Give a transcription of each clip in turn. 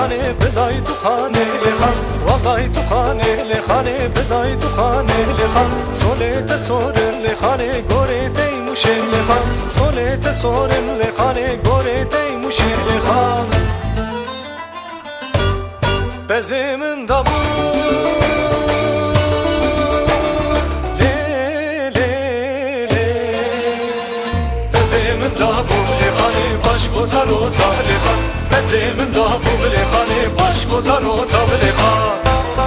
لخانه بلای تو خانه لخان والله تو خانه لخانه بلای تو خانه لخان سولت سورن لخانه گوره تیموشه لخان سولت سورن لخانه گوره تیموشه لخان بزمن دابور بزمن دابور لخانه باش گذر و تاب لخان بزمن دابور لخانه باش گذر و تاب لخان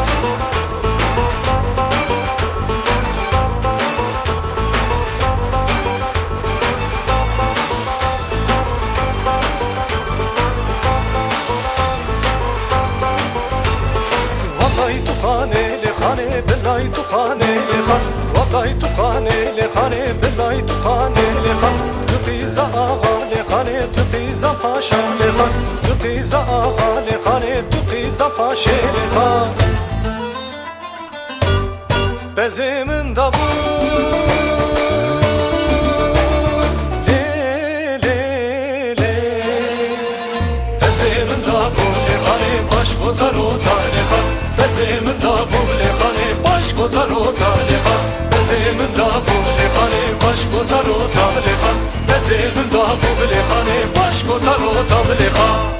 لخانه بلای تو خانه لخان والله تو خانه لخانه بلای تو خانه لخان تو قیزا آقا لخانه تو قیزا پاشا لخان تو قیزا آقا لخانه تو قیزا پاشه لخان بزمن دابور بزمن دابور لخانه باش گذر و تالخان بزمن دابور لخانه باش گذر و تالخان بزمن دابور لخانه باش گذر و تالخان بزمن دابور لخانه باش گذر و تالخان